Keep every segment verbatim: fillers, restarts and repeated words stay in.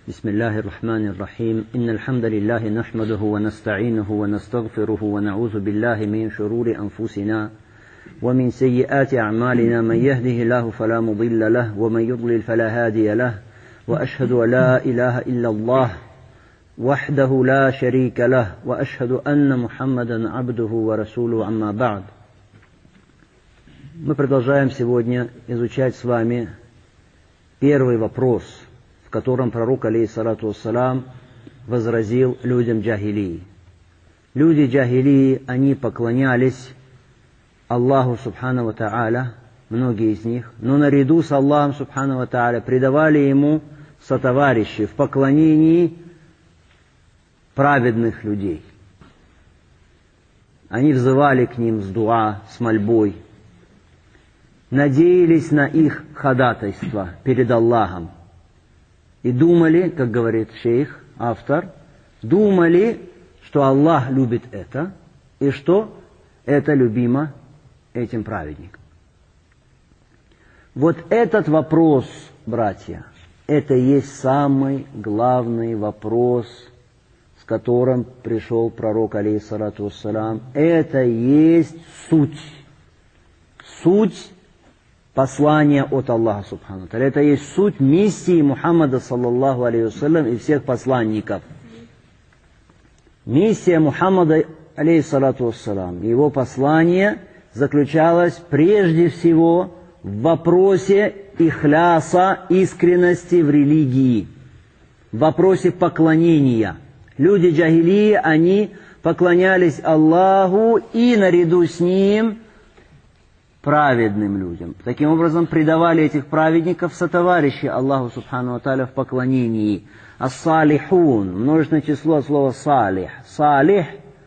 بسم الله الرحمن الرحيم إن الحمد لله نحمده ونستعينه ونستغفره ونعوذ بالله من شرور أنفسنا ومن سيئات أعمالنا من يهده الله فلا مضل له ومن يضلل فلا هادي له وأشهد أن لا إله إلا الله وحده لا شريك له وأشهد أن محمدا عبده ورسوله أما بعد. Мы продолжаем сегодня изучать с вами первый вопрос, в котором пророк, алейхиссалату вассалам, возразил людям джахилии. Люди джахилии, они поклонялись Аллаху субхану ва тааля, многие из них, но наряду с Аллахом субхану ва тааля предавали ему сотоварищи в поклонении праведных людей. Они взывали к ним с дуа, с мольбой, надеялись на их ходатайство перед Аллахом и думали, как говорит шейх, автор, думали, что Аллах любит это и что это любимо этим праведникам. Вот этот вопрос, братья, это и есть самый главный вопрос, с которым пришел пророк, алейхиссалату вассалам. Это и есть суть. Суть послания от Аллаха субхану ва тааля. Это и есть суть миссии Мухаммада саллаллаху алейхи вассалям и всех посланников. Миссия Мухаммада, алейхиссалату вассалам, его послание заключалось прежде всего в вопросе ихляса, искренности в религии, в вопросе поклонения. Люди джахилии, они поклонялись Аллаху и наряду с Ним праведным людям. Таким образом, предавали этих праведников сотоварищи Аллаху субхану ва тааля в поклонении. Ас-салихун, множественное число от слова салих. Салих.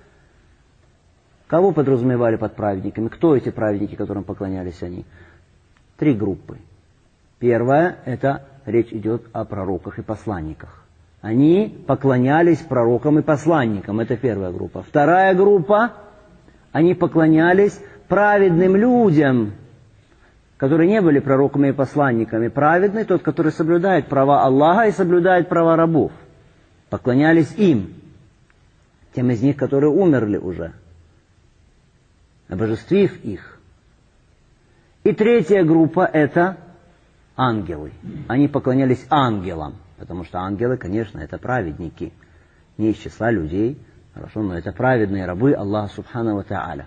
Кого подразумевали под праведниками? Кто эти праведники, которым поклонялись они? Три группы. Первая, это речь идет о пророках и посланниках. Они поклонялись пророкам и посланникам. Это первая группа. Вторая группа, они поклонялись праведным людям, которые не были пророками и посланниками. Праведный тот, который соблюдает права Аллаха и соблюдает права рабов. Поклонялись им, тем из них, которые умерли уже, обожествив их. И третья группа – это ангелы. Они поклонялись ангелам, потому что ангелы, конечно, это праведники, не из числа людей, хорошо, но это праведные рабы Аллаха субхану ва тааля.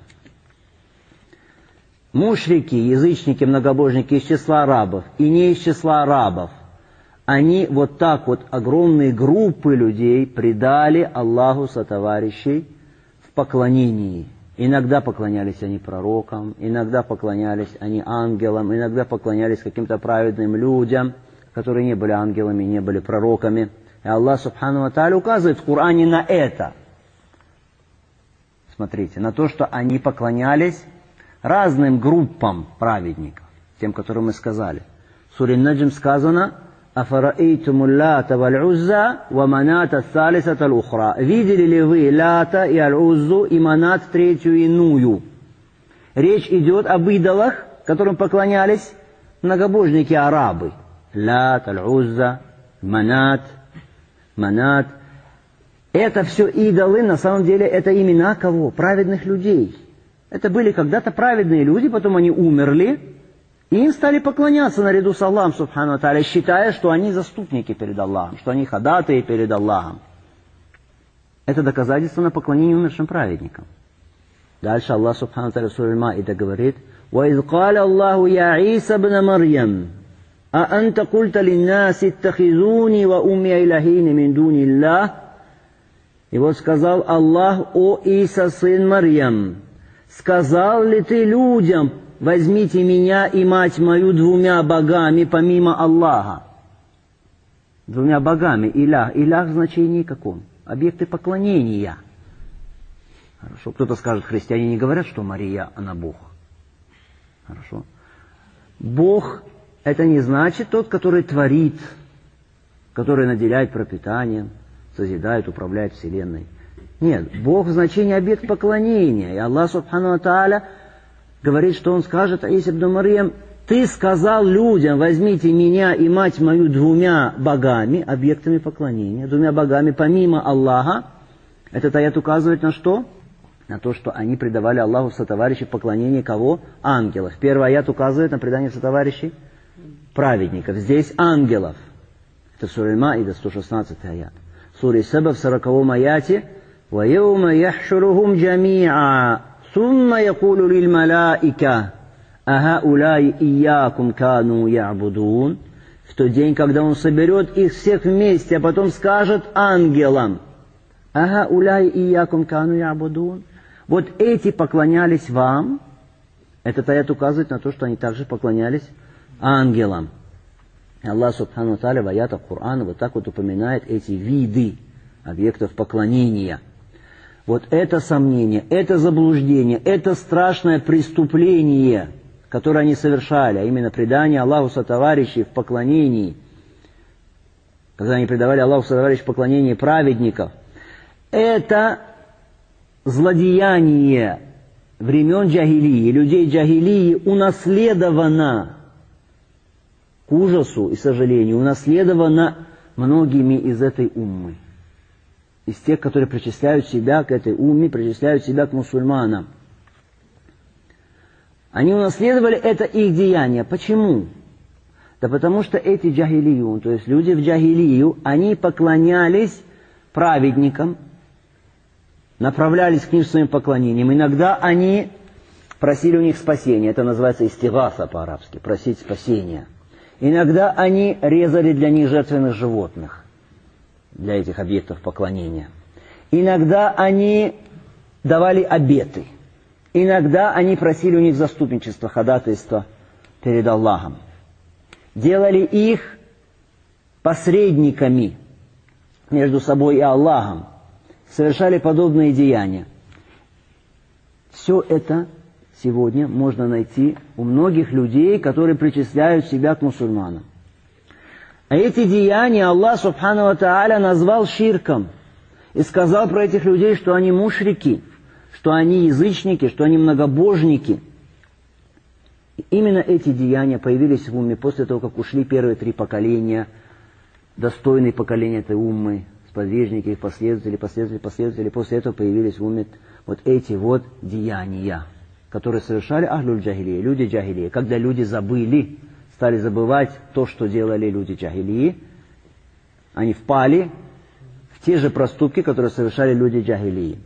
Мушрики, язычники, многобожники из числа арабов и не из числа арабов, они вот так вот огромные группы людей предали Аллаху сотоварищей в поклонении. Иногда поклонялись они пророкам, иногда поклонялись они ангелам, иногда поклонялись каким-то праведным людям, которые не были ангелами, не были пророками. И Аллах субхану ва тааля указывает в Коране на это. Смотрите, на то, что они поклонялись разным группам праведников, тем, которым мы сказали. В суре Наджм сказано: «Афараэйтуму лата валь-узза ва маната салисата аль-ухра». Видели ли вы лата и аль-уззу и манат третью иную? Речь идет об идолах, которым поклонялись многобожники арабы. Лат, аль-узза, манат, манат. Это все идолы, на самом деле, это имена кого? Праведных людей. Это были когда-то праведные люди, потом они умерли, и им стали поклоняться наряду с Аллахом субхану ва тааля, считая, что они заступники перед Аллахом, что они ходатаи перед Аллахом. Это доказательство на поклонение умершим праведникам. Дальше Аллах субхану ва тааля в суре Аль-Маида говорит: «Ваиз каля Аллаху я Иса бна Марьям, а анта культа линнаси иттахизуни ва умми илахини мин дуни Аллах». И вот сказал Аллах: «О Иса, сын Марьям, сказал ли ты людям: возьмите меня и мать мою двумя богами помимо Аллаха?» Двумя богами. Илях. Илях в значении каком? Объекты поклонения. Хорошо. Кто-то скажет, христиане не говорят, что Мария, она Бог. Хорошо. Бог — это не значит тот, который творит, который наделяет пропитанием, созидает, управляет вселенной. Нет, Бог в значении объект поклонения. И Аллах субхану ва тааля говорит, что Он скажет: «Иса ибн Марьям, ты сказал людям, возьмите меня и мать мою двумя богами, объектами поклонения, двумя богами помимо Аллаха, этот аят указывает на что? На то, что они предавали Аллаху сотоварищей в поклонении кого? Ангелов. Первый аят указывает на предание сотоварищей праведников. Здесь ангелов. Это в суре Аль-Маида, сто шестнадцатый аят. В суре Саба в сороковом аяте وَيَوْمَ يَحْشُرُهُمْ جَمِيعًا ثُمَّ يَقُولُ لِلْمَلَائِكَةِ أَهَؤُلَاءِ إِيَّاكُمْ كَانُوا يَعْبُدُونَ. В тот день, когда он соберет их всех вместе, а потом скажет ангелам: «Аха-уляй иякум кану ябудун». Вот эти поклонялись вам. Этот аят указывает на то, что они также поклонялись ангелам. И Аллах Субхану ва Тааля в аятах Корана вот так вот упоминает эти виды объектов поклонения. Вот это сомнение, это заблуждение, это страшное преступление, которое они совершали, а именно предание Аллаху сотоварищей в поклонении, когда они предавали Аллаху сотоварищей в поклонении праведников, это злодеяние времен джахилии, людей джахилии унаследовано, к ужасу и сожалению, унаследовано многими из этой уммы. Из тех, которые причисляют себя к этой умме, причисляют себя к мусульманам. Они унаследовали это их деяние. Почему? Да потому что эти джахилиюн, то есть люди в джахилию, они поклонялись праведникам, направлялись к ним своим поклонением. Иногда они просили у них спасения. Это называется истигаса по-арабски, просить спасения. Иногда они резали для них жертвенных животных, для этих объектов поклонения. Иногда они давали обеты. Иногда они просили у них заступничество, ходатайство перед Аллахом. Делали их посредниками между собой и Аллахом. Совершали подобные деяния. Все это сегодня можно найти у многих людей, которые причисляют себя к мусульманам. А эти деяния Аллах Субхану ва Тааля назвал ширком и сказал про этих людей, что они мушрики, что они язычники, что они многобожники. И именно эти деяния появились в умме после того, как ушли первые три поколения, достойные поколения этой уммы, сподвижники, их последователи, последователи, последователи. После этого появились в умме вот эти вот деяния, которые совершали ахлюль джахилия, люди джахилии. Когда люди забыли, стали забывать то, что делали люди джахилии, они впали в те же проступки, которые совершали люди джахилии.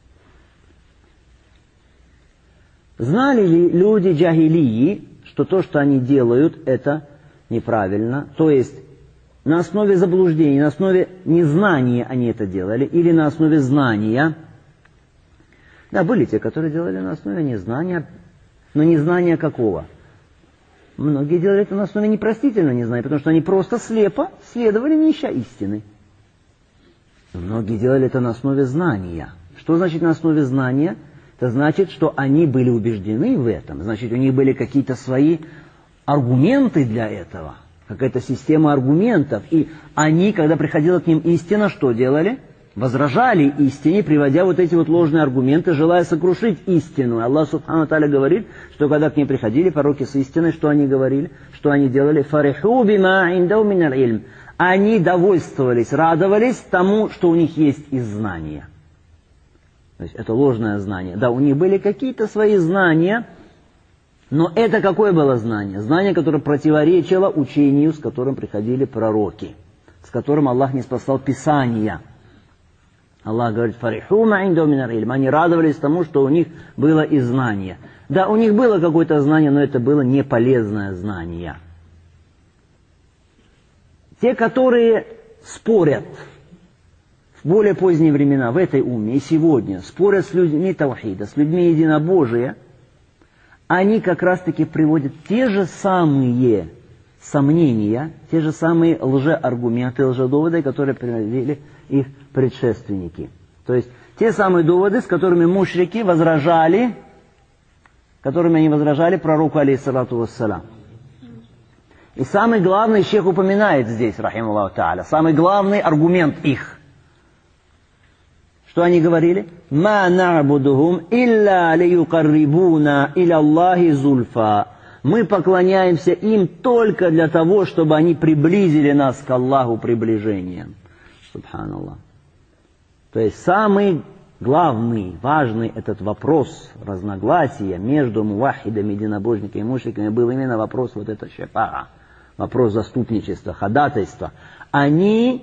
Знали ли люди джахилии, что то, что они делают, это неправильно? То есть на основе заблуждений, на основе незнания они это делали, или на основе знания? Да, были те, которые делали на основе незнания, но незнания какого? Многие делали это на основе непростительного незнания, потому что они просто слепо следовали, не ища истины. Но многие делали это на основе знания. Что значит на основе знания? Это значит, что они были убеждены в этом. Значит, у них были какие-то свои аргументы для этого. Какая-то система аргументов. И они, когда приходила к ним истина, что делали? Возражали истине, приводя вот эти вот ложные аргументы, желая сокрушить истину. Аллах Субхану ва Тааля говорит, что когда к ним приходили пророки с истиной, что они говорили? Что они делали? «Фариху бима индау минал ильм». Они довольствовались, радовались тому, что у них есть из знания. То есть это ложное знание. Да, у них были какие-то свои знания, но это какое было знание? Знание, которое противоречило учению, с которым приходили пророки, с которым Аллах ниспослал Писания. Аллах говорит: «Фариху ма индау минал ильм». Они радовались тому, что у них было и знание. Да, у них было какое-то знание, но это было не полезное знание. Те, которые спорят в более поздние времена, в этой умме и сегодня, спорят с людьми таухида, с людьми единобожия, они как раз-таки приводят те же самые сомнения, те же самые лжеаргументы, лжедоводы, которые приводили их предшественники. То есть те самые доводы, с которыми мушрики возражали, которыми они возражали пророку алейхиссалату вассалам. И самый главный, шейх упоминает здесь, рахималлаху та'аля, самый главный аргумент их. Что они говорили? «Ма на'будухум илля лиюкаррибуна иля Аллахи зульфа». Мы поклоняемся им только для того, чтобы они приблизили нас к Аллаху приближением. Субханаллах. То есть самый главный, важный этот вопрос разногласия между мувахидами, единобожниками и мушриками был именно вопрос вот это шафаа, вопрос заступничества, ходатайства. Они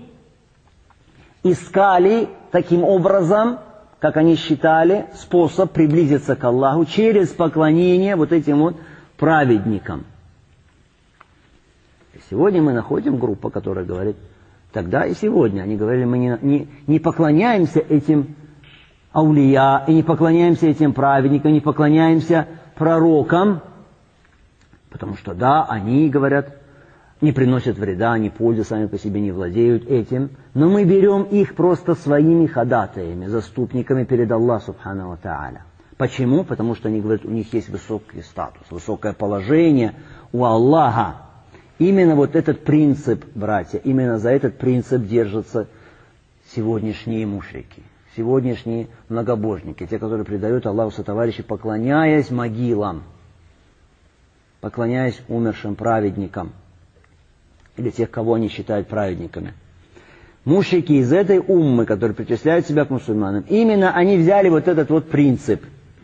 искали таким образом, как они считали, способ приблизиться к Аллаху через поклонение вот этим вот праведникам. И сегодня мы находим группу, которая говорит, тогда и сегодня, они говорили, мы не, не, не поклоняемся этим аулия, и не поклоняемся этим праведникам, не поклоняемся пророкам, потому что да, они, говорят, не приносят вреда, ни пользы, сами по себе не владеют этим, но мы берем их просто своими ходатаями, заступниками перед Аллахом субхану ва тааля. Почему? Потому что они говорят, у них есть высокий статус, высокое положение у Аллаха. Именно вот этот принцип, братья, именно за этот принцип держатся сегодняшние мушрики, сегодняшние многобожники, те, которые предают Аллаху сотоварищи, поклоняясь могилам, поклоняясь умершим праведникам, или тех, кого они считают праведниками. Мушрики из этой уммы, которые причисляют себя к мусульманам, именно они взяли вот этот вот принцип.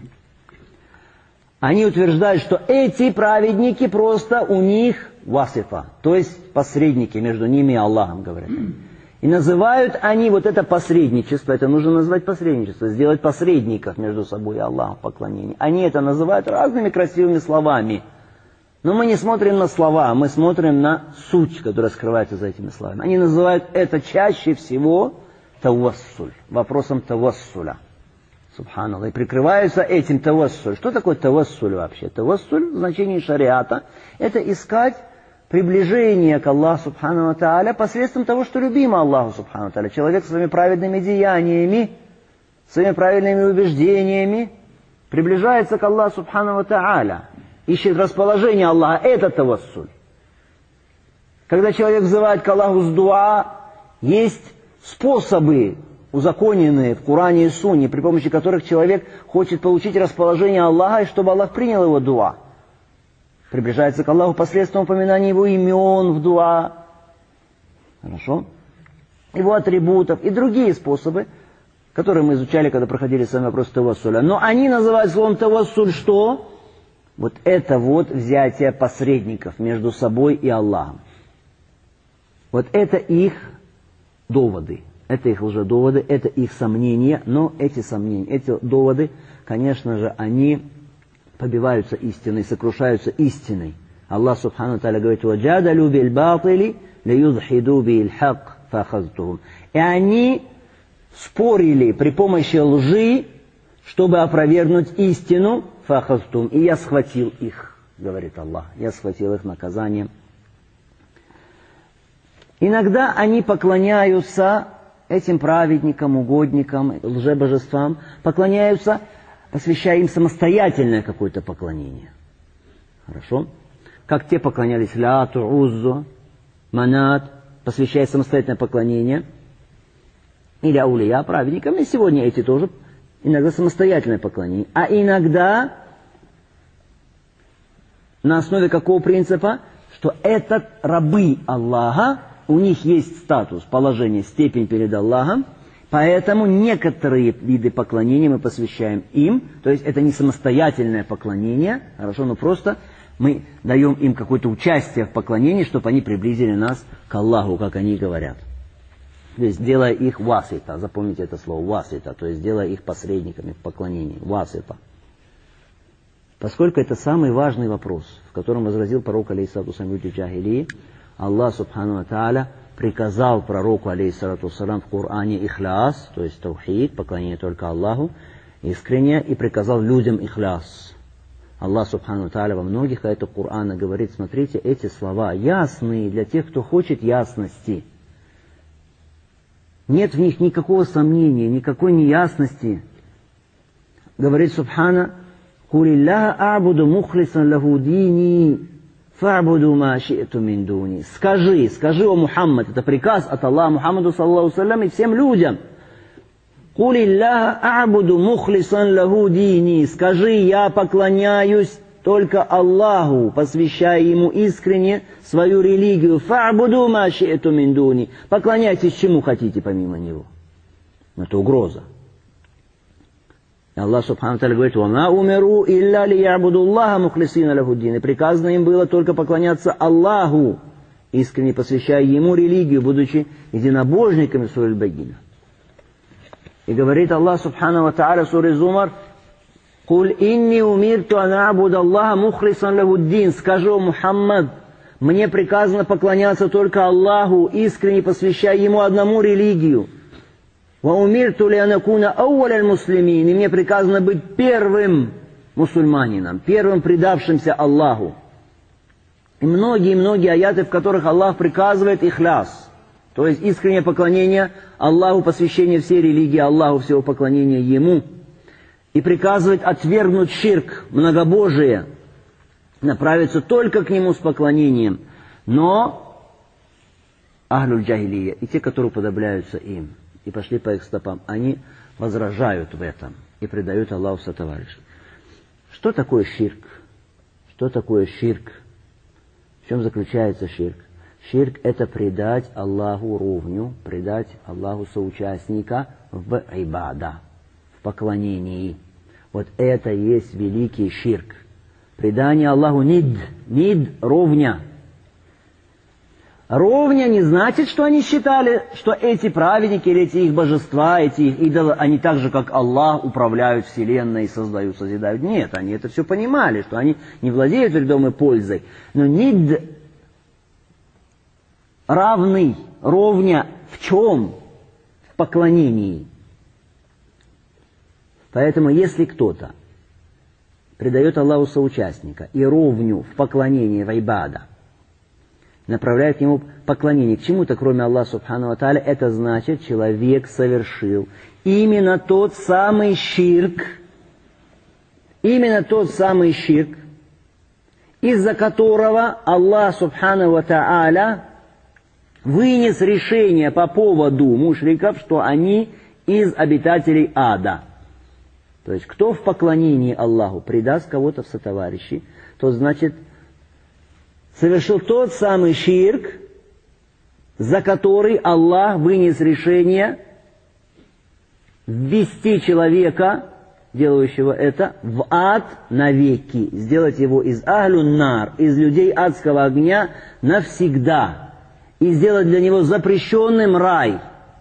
Они утверждают, что эти праведники просто у них васифа, то есть посредники между ними и Аллахом, говорят. И называют они вот это посредничество, это нужно назвать посредничество, сделать посредников между собой и Аллахом в поклонении. Они это называют разными красивыми словами. Но мы не смотрим на слова, мы смотрим на суть, которая скрывается за этими словами. Они называют это чаще всего тавассуль, вопросом тавассуля. Субханаллах. И прикрываются этим тавассуль. Что такое тавассуль вообще? Тавассуль в значении шариата – это искать приближение к Аллаху субхану ва тааля посредством того, что любимо Аллаху субхану ва тааля. Человек своими праведными деяниями, своими правильными убеждениями приближается к Аллаху субхану ва тааля. Ищет расположение Аллаха. Это тавассуль. Когда человек взывает к Аллаху с дуа, есть способы, узаконенные в Коране и Сунне, при помощи которых человек хочет получить расположение Аллаха, и чтобы Аллах принял его дуа. Приближается к Аллаху посредством упоминания его имен в дуа. Хорошо? Его атрибутов и другие способы, которые мы изучали, когда проходили с вами вопрос тавассуля. Но они называют словом тавассуль что? Вот это вот взятие посредников между собой и Аллахом. Вот это их доводы. Это их лжедоводы, это их сомнения, но эти сомнения, эти доводы, конечно же, они побиваются истиной, сокрушаются истиной. Аллах субхану тааля говорит: «Ваджадалю биль батили лиюдхиду биль хак фахазтухум». И они спорили при помощи лжи, чтобы опровергнуть истину, фахазтухум. И я схватил их, говорит Аллах, я схватил их наказанием. Иногда они поклоняются этим праведникам, угодникам, лжебожествам, поклоняются, посвящая им самостоятельное какое-то поклонение. Хорошо? Как те поклонялись Лату, Уззу, Манат, посвящая самостоятельное поклонение, или аулия, праведникам, и сегодня эти тоже иногда самостоятельное поклонение. А иногда на основе какого принципа? Что это рабы Аллаха, у них есть статус, положение, степень перед Аллахом, поэтому некоторые виды поклонения мы посвящаем им, то есть это не самостоятельное поклонение, хорошо, но просто мы даем им какое-то участие в поклонении, чтобы они приблизили нас к Аллаху, как они говорят. То есть делая их васита, запомните это слово, васита, то есть делая их посредниками в поклонении, васита. Поскольку это самый важный вопрос, в котором возразил пророк алейхиссалату вассалям люди джахилии, Аллах субхану ва тааля приказал пророку алейхиссалату вассалям в Коране ихляс, то есть таухид, поклонение только Аллаху, искренне, и приказал людям ихляс. Аллах субхану ва тааля во многих аятах Корана говорит: смотрите, эти слова ясные для тех, кто хочет ясности. Нет в них никакого сомнения, никакой неясности. Говорит субхана: «Кулиллаха а'буду мухлисан лаху дини, фа'буду ма ши'ту мин дуни». Скажи, скажи, о Мухаммад, это приказ от Аллаха Мухаммаду саллаллаху алейхи ва саллям и всем людям. «Кулиллаха а'буду мухлисан лаху дини». Скажи, я поклоняюсь только Аллаху, посвящая Ему искренне свою религию. «Фа'буду ма ши'ту мин дуни». Поклоняйтесь чему хотите помимо Него. Это угроза. И Аллах Субхану Тааля говорит: «Вама умиру илля ли ябуду Аллаха мухлисина лахуддин». И приказано им было только поклоняться Аллаху, искренне посвящая Ему религию, будучи единобожниками своей богини. И говорит Аллах Субхану Тааля в суре Зумар: «Куль инни умирту ан а'буда Аллаха мухлисан лахуддин». Скажи, Мухаммад, мне приказано поклоняться только Аллаху, искренне посвящая Ему одному религию. «Ва умирту ли анакуна ауваль аль-муслимин». И мне приказано быть первым мусульманином, первым предавшимся Аллаху. И многие-многие аяты, в которых Аллах приказывает ихляс, то есть искреннее поклонение Аллаху, посвящение всей религии Аллаху, всего поклонения Ему. И приказывает отвергнуть ширк, многобожие, направиться только к Нему с поклонением. Но ахлюль джахилия, и те, которые уподобляются им, и пошли по их стопам, они возражают в этом и предают Аллаху сотоварищей. Что такое ширк? Что такое ширк? В чем заключается ширк? Ширк – это предать Аллаху ровню, предать Аллаху соучастника в ибада, в поклонении. Вот это есть великий ширк. Предание Аллаху нид, нид – ровня. Ровня не значит, что они считали, что эти праведники или эти их божества, эти их идолы, они так же, как Аллах, управляют вселенной, создают, созидают. Нет, они это все понимали, что они не владеют ведомой пользой. Но нид равный, ровня в чем? В поклонении. Поэтому, если кто-то предает Аллаху соучастника и ровню в поклонении, в ибада, направляет ему поклонение к чему-то, кроме Аллаха Субхану ва Тааля, это значит, человек совершил именно тот самый ширк, именно тот самый ширк, из-за которого Аллах Субхану ва Тааля вынес решение по поводу мушриков, что они из обитателей ада. То есть, кто в поклонении Аллаху предаст кого-то в сотоварищи, то значит совершил тот самый ширк, за который Аллах вынес решение ввести человека, делающего это, в ад навеки, сделать его из ахлюн нар, из людей адского огня навсегда, и сделать для него запрещенным рай.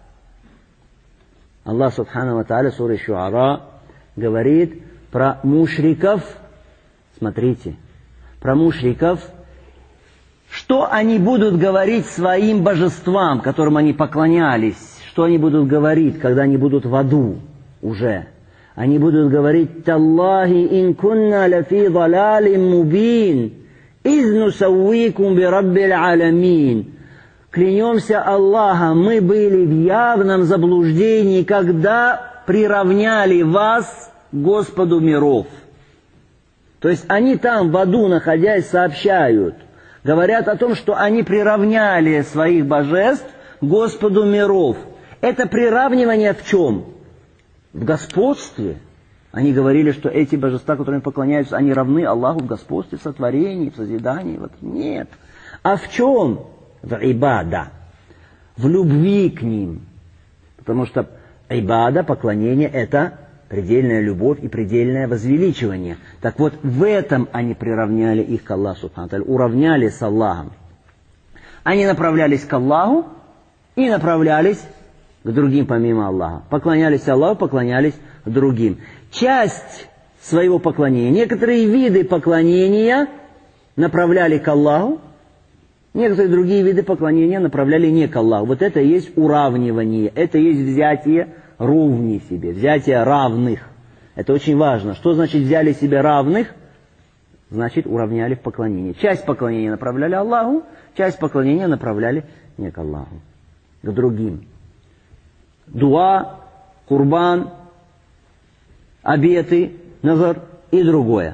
Аллах Субхану ва Тааля в суре Шуара говорит про мушриков, смотрите, про мушриков, что они будут говорить своим божествам, которым они поклонялись, что они будут говорить, когда они будут в аду уже. Они будут говорить: «Таллахи ин кунна лафи далалин мубин, из нусаввикум би раббил аламин». Клянемся Аллахом, мы были в явном заблуждении, когда приравняли вас к Господу миров. То есть они там в аду, находясь, сообщают, говорят о том, что они приравняли своих божеств Господу миров. Это приравнивание в чем? В господстве. Они говорили, что эти божества, которым поклоняются, они равны Аллаху в господстве, в сотворении, в созидании. Вот нет. А в чем? В ибада. В любви к ним. Потому что ибада, поклонение, это предельная любовь и предельное возвеличивание. Так вот, в этом они приравняли их к Аллаху Субхану ва Тааля, уравняли с Аллахом. Они направлялись к Аллаху и направлялись к другим помимо Аллаха. Поклонялись Аллаху, поклонялись другим. Часть своего поклонения, некоторые виды поклонения направляли к Аллаху, некоторые другие виды поклонения направляли не к Аллаху. Вот это и есть уравнивание, это и есть взятие ровней себе, взятие равных. Это очень важно. Что значит взяли себе равных? Значит, уравняли в поклонении. Часть поклонения направляли Аллаху, часть поклонения направляли не к Аллаху, к другим. Дуа, курбан, обеты, назар и другое.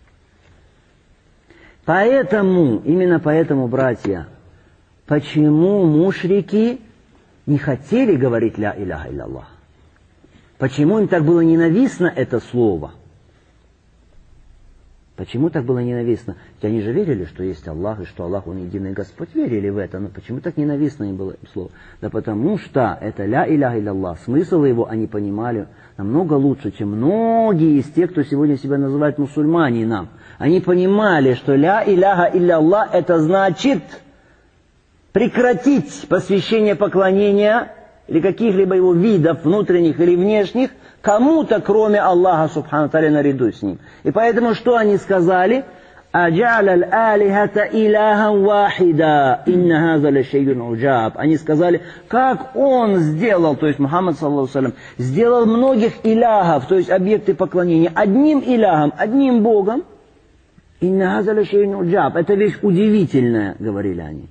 Поэтому, именно поэтому, братья, почему мушрики не хотели говорить «ля иляха илля-Аллах»? Почему им так было ненавистно это слово? Почему так было ненавистно? Ведь они же верили, что есть Аллах, и что Аллах, Он единый Господь, верили в это. Но почему так ненавистно им было слово? Да потому что это ля иляха илля, смысл его они понимали намного лучше, чем многие из тех, кто сегодня себя называет мусульмане нам. Они понимали, что ля иляха илля это значит прекратить посвящение поклонения или каких-либо его видов, внутренних или внешних, кому-то, кроме Аллаха, субхану та'аля, наряду с ним. И поэтому что они сказали? «Аджа'ля аль-алихата иляхан вахида, инна хаза ля шейюн уджаб». Они сказали, как он сделал, то есть Мухаммад, саллаллаху алейхи ва саллям, сделал многих иляхов, то есть объекты поклонения, одним иляхом, одним Богом. «Инна хаза ля шейюн уджаб». Это вещь удивительная, говорили они.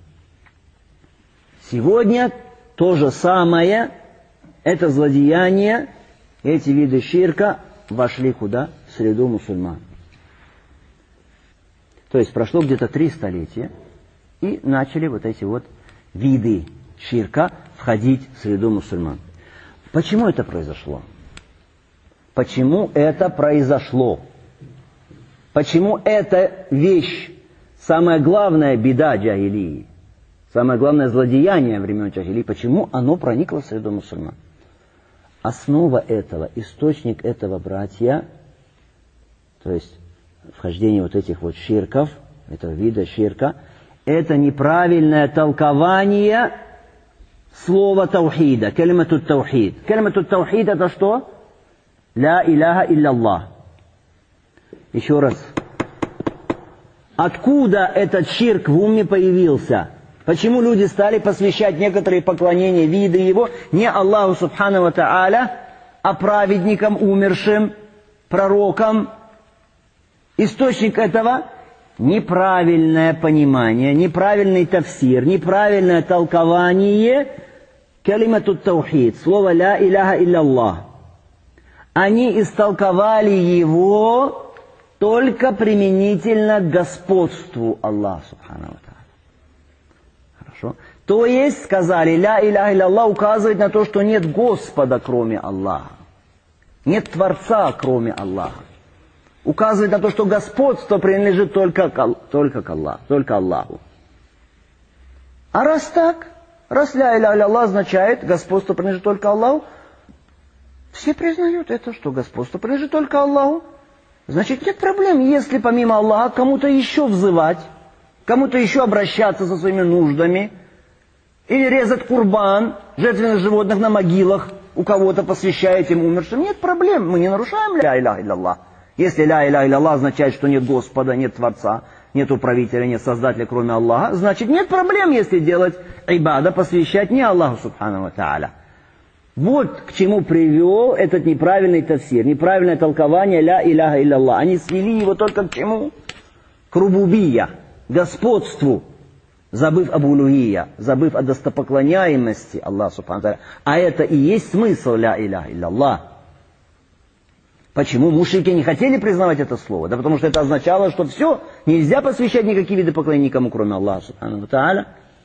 Сегодня то же самое, это злодеяние, эти виды ширка вошли куда? В среду мусульман. То есть прошло где-то три столетия, и начали вот эти вот виды ширка входить в среду мусульман. Почему это произошло? Почему это произошло? Почему эта вещь, самая главная беда джахилии, самое главное злодеяние времен джахилии, почему оно проникло в среду мусульман? Основа этого, источник этого, братья, то есть вхождение вот этих вот ширков, этого вида ширка, это неправильное толкование слова таухида, калимату таухид. Калимату таухид это что? Ля иляха илля. Еще раз. Откуда этот ширк в уме появился? Почему люди стали посвящать некоторые поклонения, виды его, не Аллаху субхану ва та'аля, а праведникам, умершим, пророкам? Источник этого – неправильное понимание, неправильный тафсир, неправильное толкование калимату таухид, слова ля иляха илля. Они истолковали его только применительно к господству Аллаха субхану ва та'аля. То есть, сказали, ля иляха илля указывает на то, что нет Господа, кроме Аллаха. Нет Творца, кроме Аллаха. Указывает на то, что господство принадлежит только к, только к Аллаху, только Аллаху. А раз так, раз ля иляха илля означает, господство принадлежит только Аллаху, все признают это, что господство принадлежит только Аллаху. Значит, нет проблем, если помимо Аллаха кому-то еще взывать, кому-то еще обращаться со своими нуждами, или резать курбан, жертвенных животных на могилах, у кого-то посвящая этим умершим. Нет проблем, мы не нарушаем ля иляха илля. Если ля иляха илля означает, что нет Господа, нет Творца, нет управителя, нет Создателя, кроме Аллаха, значит нет проблем, если делать ибада, посвящать не Аллаху субхану ва та'аля. Вот к чему привел этот неправильный тафсир, неправильное толкование ля иляха илля. Они свели его только к чему? К рубубия, господству, забыв об улухия, забыв о достопоклоняемости Аллаха субхану ва та'аля. А это и есть смысл ля иляха илля. Почему мушрики не хотели признавать это слово? Да потому что это означало, что все, нельзя посвящать никакие виды поклонения никому, кроме Аллаха субхану ва та'аля.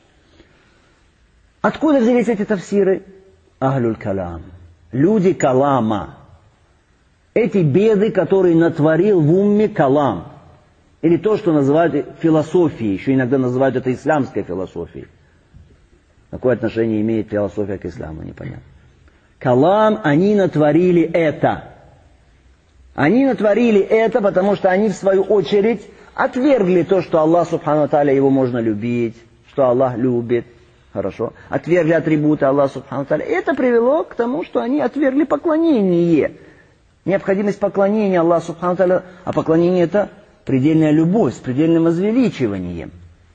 Откуда взялись эти тафсиры? Ахлюль калам. Люди калама. Эти беды, которые натворил в умме калам. Или то, что называют философией. Еще иногда называют это исламской философией. Какое отношение имеет философия к исламу, непонятно. Калам, они натворили это. Они натворили это, потому что они, в свою очередь, отвергли то, что Аллах, субхану ва та'аля, его можно любить, что Аллах любит. Хорошо. Отвергли атрибуты Аллаха субхану ва та'аля. Это привело к тому, что они отвергли поклонение. Необходимость поклонения Аллаху субхану ва та'аля, а поклонение это предельная любовь с предельным возвеличиванием.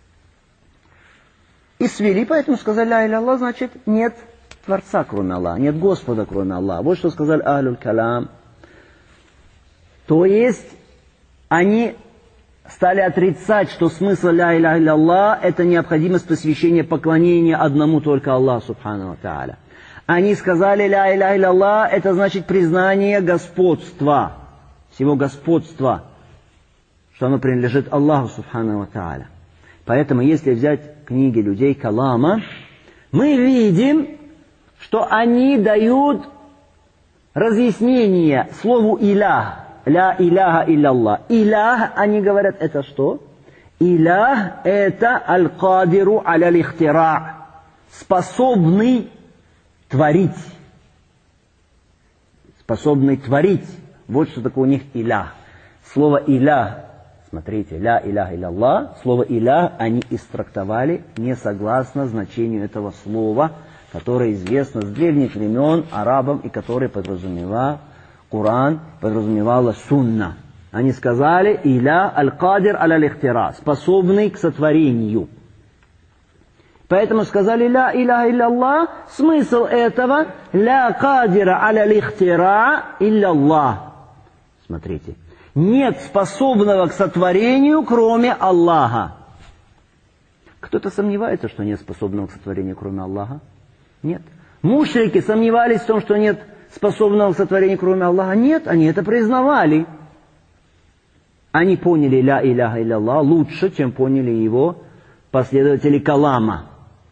И свели, поэтому сказали ля иля Аллах, значит нет Творца, кроме Аллаха, нет Господа, кроме Аллаха. Вот что сказали ахлюль калам. То есть они стали отрицать, что смысл ля иля илля это необходимость посвящения поклонения одному только Аллаху субхану ва та'аля. Они сказали ля иля илля это значит признание господства, всего господства, что оно принадлежит Аллаху субхану ва та'аля. Поэтому, если взять книги людей калама, мы видим, что они дают разъяснение слову «илях». ля иляха илля-Аллах. Илях, они говорят, это что? Илях – это аль-кадиру аля-лихтира, способный творить. Способный творить. Вот что такое у них илях. Слово илях, смотрите, ля иляха илля-Аллах, слово илях они истрактовали не согласно значению этого слова, которое известно с древних времен арабам и которое подразумевало Коран, подразумевало сунна. Они сказали иля аль-кадир аля-лихтира, способный к сотворению. Поэтому сказали ля иляха илля-Аллах, смысл этого ля кадира аля-лихтира илля-Аллах. Смотрите, нет способного к сотворению, кроме Аллаха. Кто-то сомневается, что нет способного к сотворению, кроме Аллаха? Нет. Мушрики сомневались в том, что нет способного к сотворению, кроме Аллаха? Нет, они это признавали. Они поняли ля иляха илля-Аллах лучше, чем поняли его последователи калама.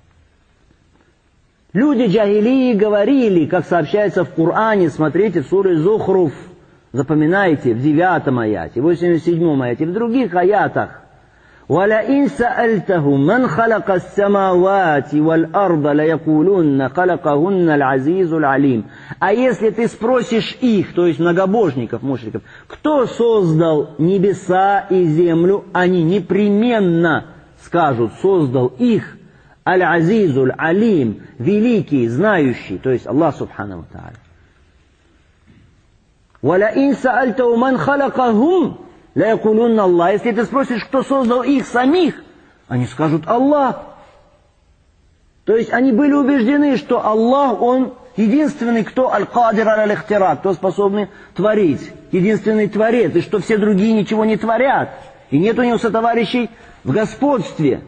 Люди джахилии говорили, как сообщается в Коране, смотрите, в суре Зухруф, запоминайте, в девятом аяте, в восемьдесят седьмом аяте, в других аятах. وَلَئِنْ سَأَلْتَهُمْ مَنْ خَلَقَ السَّمَاوَاتِ وَالْأَرْضَ لَيَقُولُنَّ خَلَقَهُنَّ الْعَزِيزُ الْعَلِيمُ. А если ты спросишь их, то есть многобожников, мушриков, кто создал небеса и землю, они непременно скажут, создал их Аль-Азизу Аль-Алим, великий, знающий, то есть Аллах Субхану ва Тааля. وَلَئِنْ سَأَلْتَهُمْ مَنْ خَلَقَهُمْ لَيَقُولُنَّ Аллах. Если ты спросишь, кто создал их самих, они скажут Аллах. То есть они были убеждены, что Аллах, Он единственный, кто аль-кадир аль-ихтира, кто способный творить, единственный творец, и что все другие ничего не творят. И нет у него сотоварищей в господстве.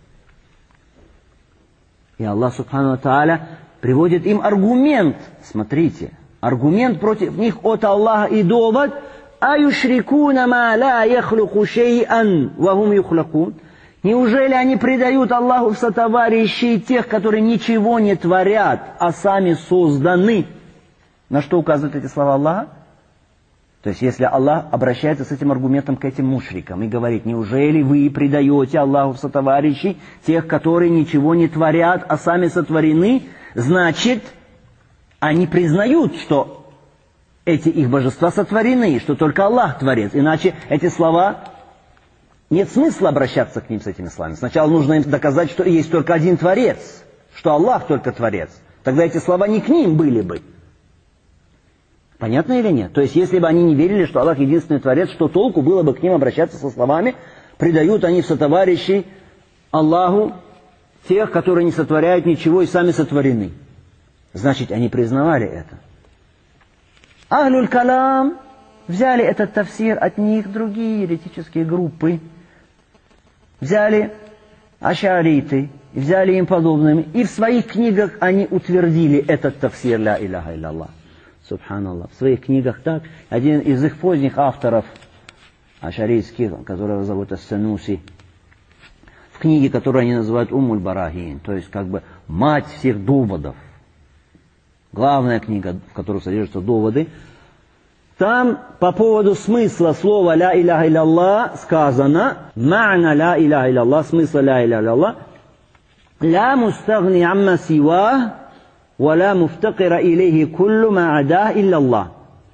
И Аллах Субхану ва Тааля приводит им аргумент. Смотрите, аргумент против них от Аллаха и довод. «Аюшрикуна ма ла яхлуку шей'ан вахум юхлакун». Неужели они предают Аллаху в сотоварищей тех, которые ничего не творят, а сами созданы? На что указывают эти слова Аллаха? То есть, если Аллах обращается с этим аргументом к этим мушрикам и говорит, неужели вы предаете Аллаху в сотоварищей тех, которые ничего не творят, а сами сотворены, значит, они признают, что эти их божества сотворены, что только Аллах творец. Иначе эти слова, нет смысла обращаться к ним с этими словами. Сначала нужно им доказать, что есть только один творец, что Аллах только творец. Тогда эти слова не к ним были бы. Понятно или нет? То есть, если бы они не верили, что Аллах единственный творец, что толку было бы к ним обращаться со словами, предают они в сотоварищей Аллаху тех, которые не сотворяют ничего и сами сотворены. Значит, они признавали это. Ахлюль калам взяли этот тафсир от них другие еретические группы. Взяли ашариты, взяли им подобными, и в своих книгах они утвердили этот тафсир ля иляха илля-Аллах. Субханаллах. В своих книгах так. Один из их поздних авторов, ашарийских, которого зовут Ас-Сануси, в книге, которую они называют Умуль Барахин, то есть как бы мать всех доводов. Главная книга, в которой содержатся доводы. Там по поводу смысла слова «ля иляха илля-Аллах» сказано «Ма'на ля иляха илля-Аллах», смысла «ля иляха илля-Аллах», «Ля мустагни амма сива, ва ля муфтакира илейхи куллю ма адах илля-Аллах».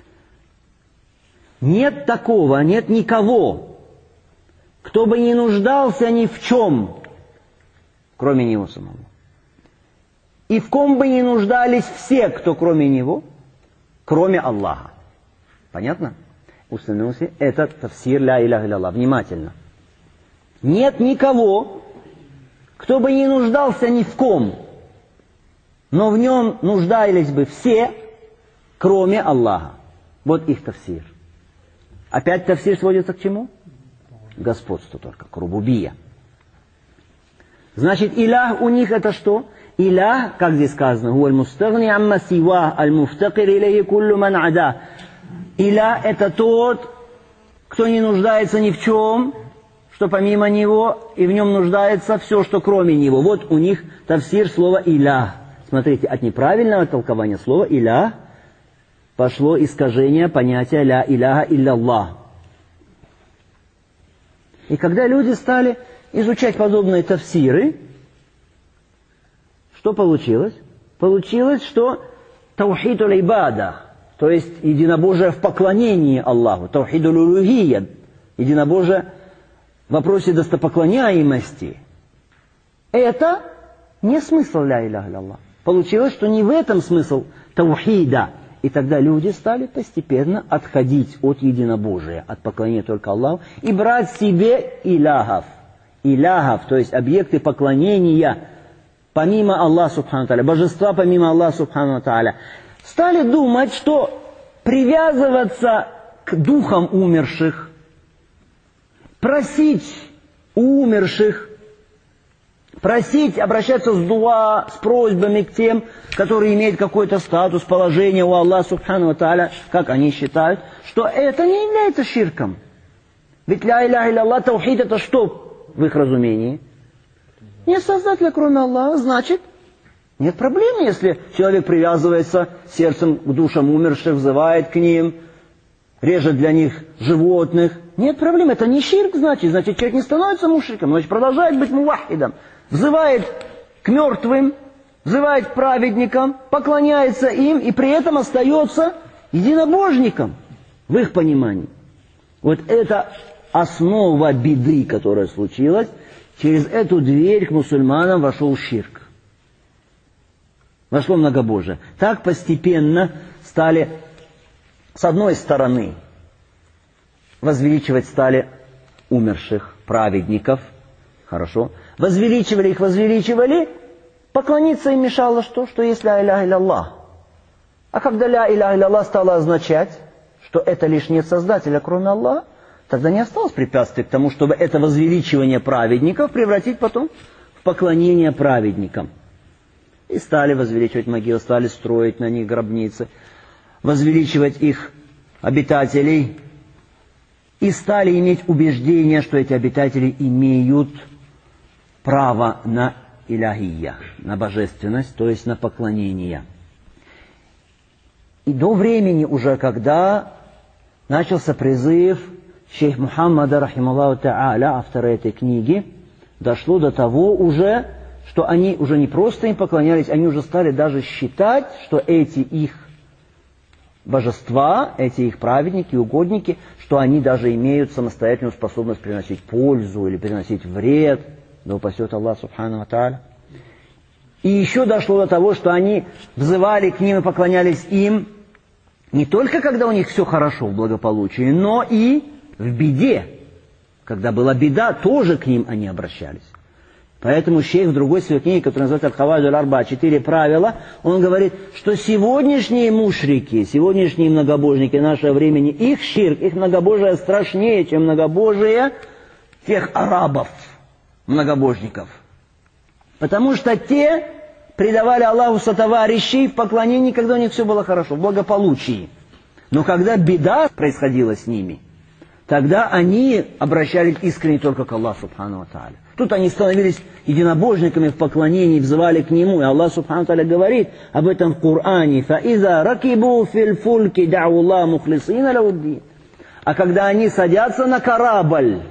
Нет такого, нет никого, кто бы не нуждался ни в чем, кроме него самого. И в ком бы не нуждались все, кто кроме него, кроме Аллаха. Понятно? Установился этот тафсир ля иляха илля-Аллах. Внимательно. Нет никого, кто бы не нуждался ни в ком, но в нем нуждались бы все, кроме Аллаха. Вот их тафсир. Опять тафсир сводится к чему? К господству только, к рубубия. Значит, илях у них это что? Илях, как здесь сказано, «Хуаль мустагни амма сива, аль-муфтакир илейхи куллю ман ада». Илях это тот, кто не нуждается ни в чем, что помимо него, и в нем нуждается все, что кроме него. Вот у них тафсир слова илях. Смотрите, от неправильного толкования слова илях пошло искажение понятия «ля иляха илля-Аллах». И когда люди стали изучать подобные тафсиры, что получилось? Получилось, что таухид уль-ибада, то есть единобожие в поклонении Аллаху, таухид уль-улухия, единобожие в вопросе достопоклоняемости, это не смысл ля иляха илля-Аллах. Получилось, что не в этом смысл таухида. И тогда люди стали постепенно отходить от единобожия, от поклонения только Аллаху, и брать себе иляхов. Иляхов, то есть объекты поклонения, помимо Аллаха субхану тааля, божества помимо Аллаха субхану тааля. Стали думать, что привязываться к духам умерших, просить у умерших, просить, обращаться с дуа, с просьбами к тем, которые имеют какой-то статус, положение у Аллаха субхану тааля, как они считают, что это не является ширком. Ведь ля иляха илля-Аллах, таухид, это что в их разумении? Нет создателя, кроме Аллаха, значит, нет проблем, если человек привязывается сердцем к душам умерших, взывает к ним, режет для них животных. Нет проблем, это не ширк, значит, значит, человек не становится мушриком, значит, продолжает быть мувахидом. Взывает к мертвым, взывает к праведникам, поклоняется им и при этом остается единобожником в их понимании. Вот это основа беды, которая случилась. Через эту дверь к мусульманам вошел ширк. Вошло многобожие. Так постепенно стали, с одной стороны, возвеличивать стали умерших праведников. Хорошо. Возвеличивали их, возвеличивали. Поклониться им мешало что? Что есть ля иляха илля-Аллах. А когда ля иляха илля-Аллах стало означать, что это лишь нет создателя, кроме Аллаха, тогда не осталось препятствий к тому, чтобы это возвеличивание праведников превратить потом в поклонение праведникам. И стали возвеличивать могилы, стали строить на них гробницы, возвеличивать их обитателей. И стали иметь убеждение, что эти обитатели имеют право на иляхия, на божественность, то есть на поклонение. И до времени уже, когда начался призыв шейх Мухаммада, рахималлаху та'аля, автора этой книги, дошло до того уже, что они уже не просто им поклонялись, они уже стали даже считать, что эти их божества, эти их праведники, угодники, что они даже имеют самостоятельную способность приносить пользу или приносить вред. Да упасет Аллах субхану тааля. И еще дошло до того, что они взывали к ним и поклонялись им не только когда у них все хорошо в благополучии, но и в беде. Когда была беда, тоже к ним они обращались. Поэтому шейх в другой своей книге, которая называется «Аль-Хаваид аль-Арба», «Четыре правила», он говорит, что сегодняшние мушрики, сегодняшние многобожники нашего времени, их ширк, их многобожие страшнее, чем многобожие тех арабов, многобожников. Потому что те предавали Аллаху сотоварищей в поклонении, когда у них все было хорошо, в благополучии. Но когда беда происходила с ними, тогда они обращались искренне только к Аллаху субхану тааля. Тут они становились единобожниками в поклонении, взывали к Нему. И Аллах субхану тааля говорит об этом в Коране. فَإِذَا رَكِبُوا فِي الْفُلْكِ دَعُوا اللَّهَ مُخْلِصِينَ لَهُ الدِّينَ. А когда они садятся на корабль,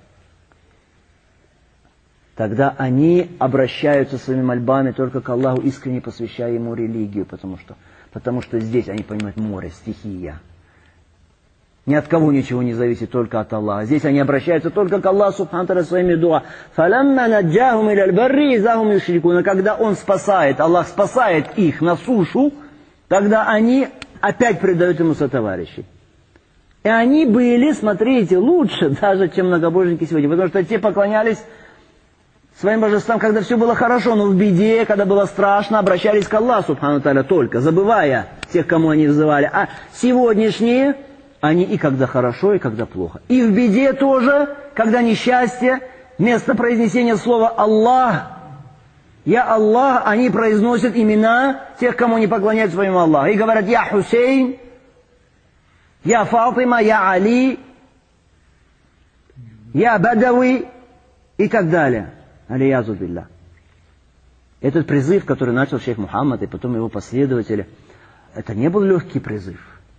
тогда они обращаются своими мольбами только к Аллаху, искренне посвящая Ему религию, потому что, потому что здесь они понимают море, стихия. Ни от кого ничего не зависит, только от Аллаха. Здесь они обращаются только к Аллаху субхану тааля своими дуа. فَلَمَّا نَجَّاهُمْ إِلَى الْبَرِّ إِذَا هُمْ يُشْرِكُونَ. Когда Он спасает, Аллах спасает их на сушу, тогда они опять предают Ему сотоварищей. И они были, смотрите, лучше даже, чем многобожники сегодня. Потому что те поклонялись своим божествам, когда все было хорошо, но в беде, когда было страшно, обращались к Аллаху субхану тааля только, забывая тех, кому они взывали. А сегодняшние, они и когда хорошо, и когда плохо. И в беде тоже, когда несчастье, вместо произнесения слова «Аллах», «Я Аллах», они произносят имена тех, кому не поклоняются своему Аллаху. И говорят «Я Хусейн», «Я Фатима», «Я Али», «Я Бадави» и так далее. Алиязу билля. Этот призыв, который начал шейх Мухаммад и потом его последователи, это не был легкий призыв.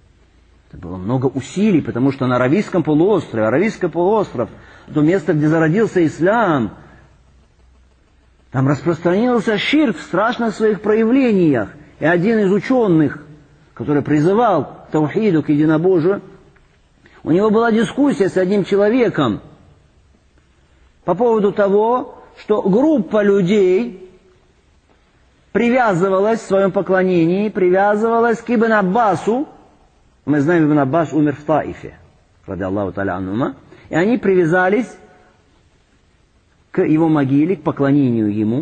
Это было много усилий, потому что на Аравийском полуострове, Аравийский полуостров, то место, где зародился ислам, там распространился ширк в страшных своих проявлениях. И один из ученых, который призывал к таухиду, к единобожию, у него была дискуссия с одним человеком по поводу того, что группа людей привязывалась в своем поклонении, привязывалась к Ибн Аббасу. Мы знаем, Ибн Аббас умер в Таифе, ради Аллаху та'аля анхума, и они привязались к его могиле, к поклонению ему.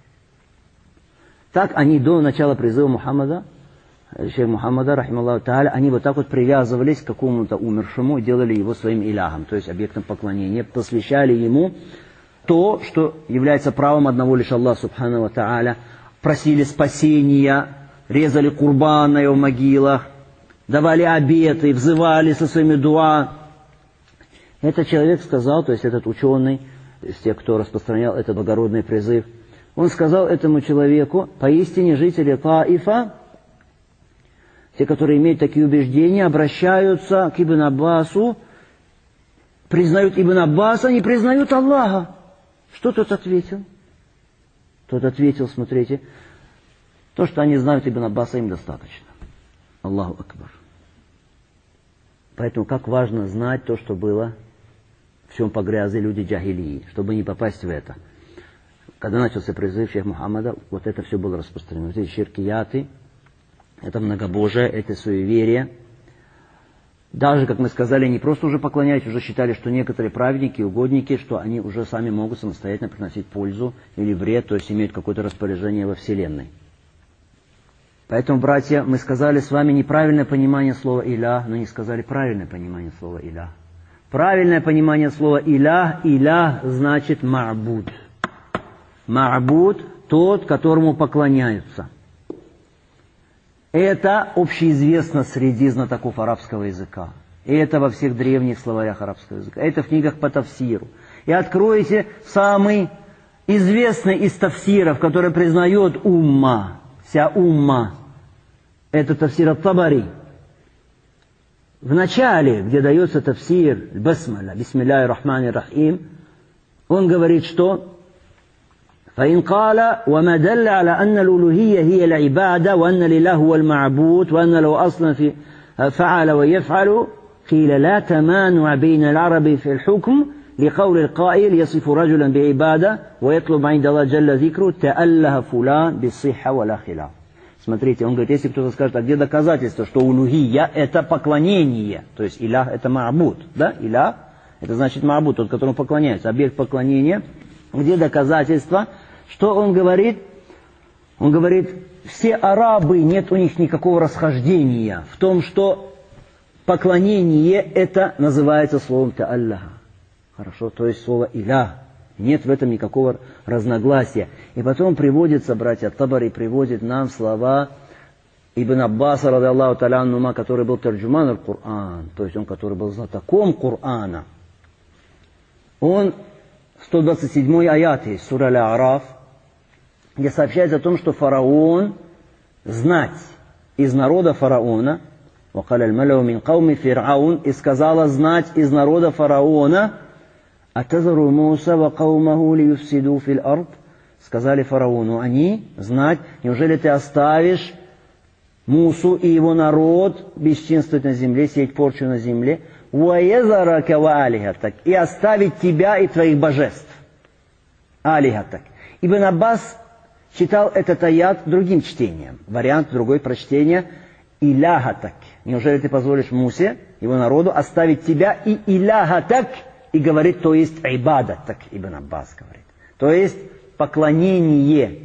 Так они до начала призыва Мухаммада, шейх Мухаммада, рахималлаху та'аля, они вот так вот привязывались к какому-то умершему и делали его своим иляхом, то есть объектом поклонения, посвящали ему то, что является правом одного лишь Аллаха субхану ва та'аля, просили спасения, резали курбан на его могилах, давали обеты, взывали со своими дуа. Этот человек сказал, то есть этот ученый, из тех, кто распространял этот благородный призыв, он сказал этому человеку: поистине жители Таифа, те, которые имеют такие убеждения, обращаются к Ибн Аббасу, признают Ибн Аббаса, не признают Аллаха. Что тот ответил? Тот ответил, смотрите, то, что они знают Ибн Аббаса, им достаточно. Аллаху Акбар. Поэтому как важно знать то, что было, в чем погрязли люди джахилии, чтобы не попасть в это. Когда начался призыв шейха Мухаммада, вот это все было распространено. Вот эти ширкияты, это многобожие, это суеверие. Даже, как мы сказали, не просто уже поклонялись, уже считали, что некоторые праведники, угодники, что они уже сами могут самостоятельно приносить пользу или вред, то есть имеют какое-то распоряжение во Вселенной. Поэтому, братья, мы сказали с вами неправильное понимание слова «илях», но не сказали правильное понимание слова «илях». Правильное понимание слова «илях», «илях» значит «ма'буд». «Ма'буд» – тот, которому поклоняются. Это общеизвестно среди знатоков арабского языка. И это во всех древних словарях арабского языка. Это в книгах по тафсиру. И откройте самый известный из тафсиров, который признает умма, вся умма. Это тафсир ат-Табари. В начале, где дается тафсир басмаля, бисмилляхи рахмани рахим, он говорит, что فإن قال وما دل على أن الألوهية هي العبادة وأن الإله هو المعبود وأن له أصلا في فعل ويفعل قيل لا تمانع بين العرب في الحكم لقول القائل يصف رجلا بعبادة ويطلب عند الله جل ذكره تأله فلان بالصحة ولا خلاف. Смотрите, он говорит, если кто-то скажет, а где доказательство, что улухия это поклонение, то есть илях это ма'буд, да, илях это значит ма'буд, тот, которому поклоняется, объект поклонения, где доказательства, что он говорит? Он говорит, все арабы, нет у них никакого расхождения в том, что поклонение это называется словом та'аллаха. Хорошо, то есть слово илях. Нет в этом никакого разногласия. И потом приводится, братья, Табари приводит нам слова Ибн Аббаса, ради Аллаху та'аля анхума, который был тарджуман аль-Кур'ан, то есть он, который был знатоком Кур'ана. Он, сто двадцать седьмой аят из сура Аль-А'раф, где сообщается о том, что фараон, знать из народа фараона, وَقَالَ الْمَلَوْ مِنْ قَوْمِ فِرْعَوْنَ, и сказала знать из народа фараона, «Атазару Муса ва каумаху лиюфсиду фил ард», сказали фараону, они, знать, неужели ты оставишь Мусу и его народ бесчинствовать на земле, сеять порчу на земле, «Уаезарака ва алихатак», и оставить тебя и твоих божеств. Алихатак. Ибн Аббас читал этот аят другим чтением, вариант другой прочтения, «Иляхатак». Неужели ты позволишь Мусе, его народу, оставить тебя и иляхатак, и говорит, то есть айбада, так Ибн Аббас говорит. То есть поклонение.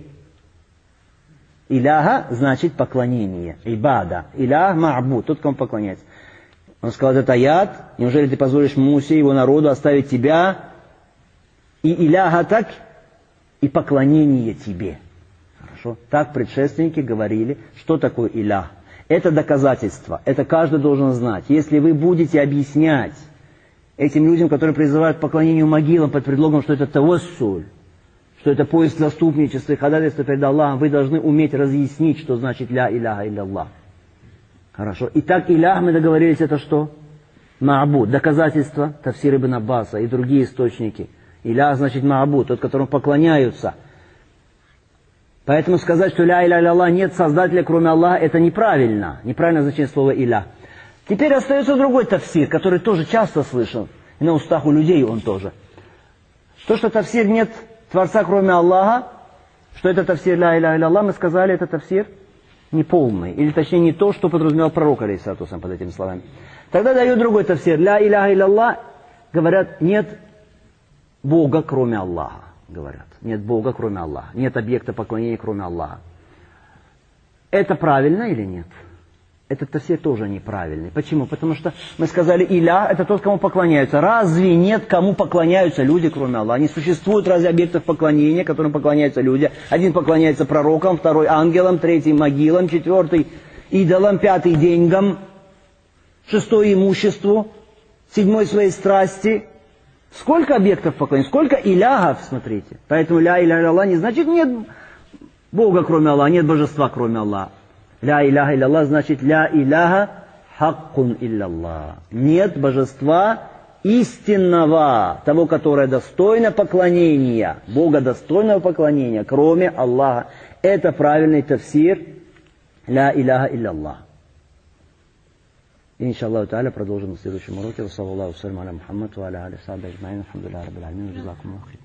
Иляха значит поклонение. Ибада. Илях ма'буд, тот, кому поклоняется. Он сказал, этот аят, неужели ты позволишь Мусе, его народу, оставить тебя и иляха так, и поклонение тебе. Хорошо? Так предшественники говорили, что такое илях. Это доказательство. Это каждый должен знать. Если вы будете объяснять этим людям, которые призывают к поклонению могилам под предлогом, что это тавассуль, что это поиск заступничества и ходатайства перед Аллахом, вы должны уметь разъяснить, что значит ля иляха илля Аллах. Хорошо. Итак, илях, мы договорились, это что? Ма'буд. Доказательства, тафсир Ибн Аббаса и другие источники. Илях значит ма'буд, тот, которому поклоняются. Поэтому сказать, что ля иля Аллах, нет создателя, кроме Аллаха, это неправильно. Неправильно значение слова илях. Теперь остается другой тафсир, который тоже часто слышен. И на устах у людей он тоже. То, что тафсир нет Творца, кроме Аллаха, что это тафсир ля иля Аллах, мы сказали, это тафсир неполный. Или точнее не то, что подразумевал пророк, алейхиссалату вассалям, под этими словами. Тогда дают другой тафсир. Ля иля Аллах, говорят, нет Бога, кроме Аллаха. Говорят, нет Бога, кроме Аллаха. Нет объекта поклонения, кроме Аллаха. Это правильно или нет? Этот тафсир тоже неправильный. Почему? Потому что мы сказали, иля, это тот, кому поклоняются. Разве нет, кому поклоняются люди, кроме Аллаха? Не существует разве объектов поклонения, которым поклоняются люди? Один поклоняется пророкам, второй ангелам, третий могилам, четвертый идолам, пятый деньгам, шестой имуществу, седьмой своей страсти. Сколько объектов поклонения? Сколько илягов, смотрите. Поэтому ля иля Аллах не значит нет Бога, кроме Аллаха, нет божества, кроме Аллаха. Ля иляха илля значит ля иляха хаккун илля. Нет божества истинного, того, которое достойно поклонения, Бога достойного поклонения, кроме Аллаха. Это правильный тафсир ля иляха илля. Иншаллаху та'аля продолжим в следующем уроке. Ва саллаллаху аля Мухаммад ва аля алихи ва сахбихи аджмаин. Алхамдулиллахи раббил аламин. Джазакумуллаху хайран.